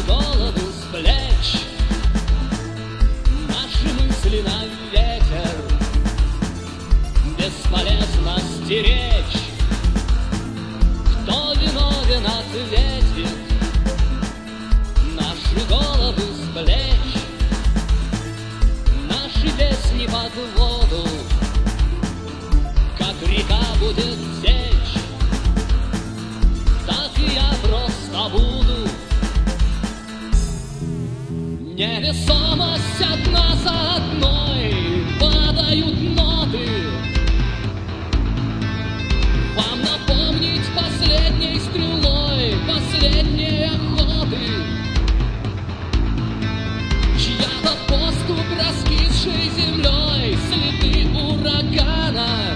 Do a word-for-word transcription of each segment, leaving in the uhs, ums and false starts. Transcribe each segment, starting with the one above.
головы с плеч, наши мысли на ветер бесполезно стеречь. Кто виновен, ответит, наши головы с плеч, наши песни под воду, как река будет течь, так и я просто буду. Невесомость одна за одной падают ноты. Вам напомнить последней стрелой последней охоты, чья-то поступь раскисшей землей, следы урагана.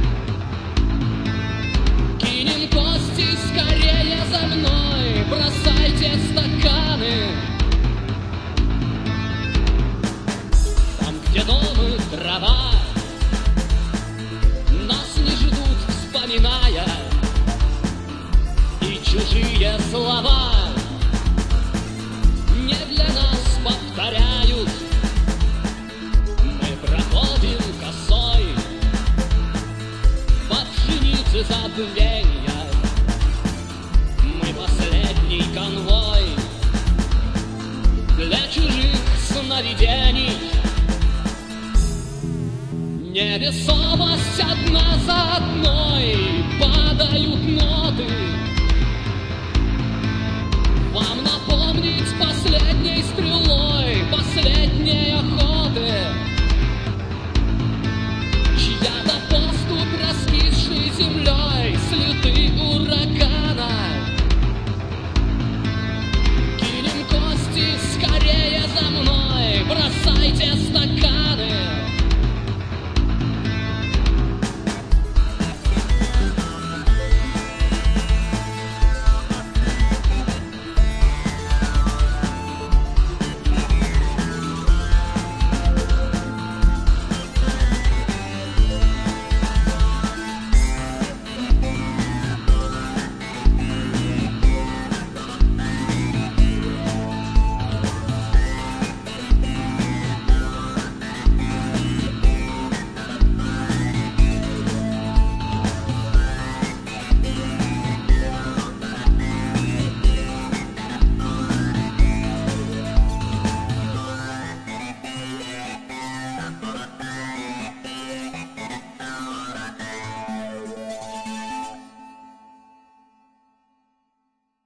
Кинем кости скорее за мной, бросайте стаканы. Там, где дом и трава нас не ждут, вспоминая, и чужие слова не для нас повторяют. Мы проходим косой по пшенице забвенья, мы последний конвой для чужих сновидений. Невесомость одна за одной падают ноты.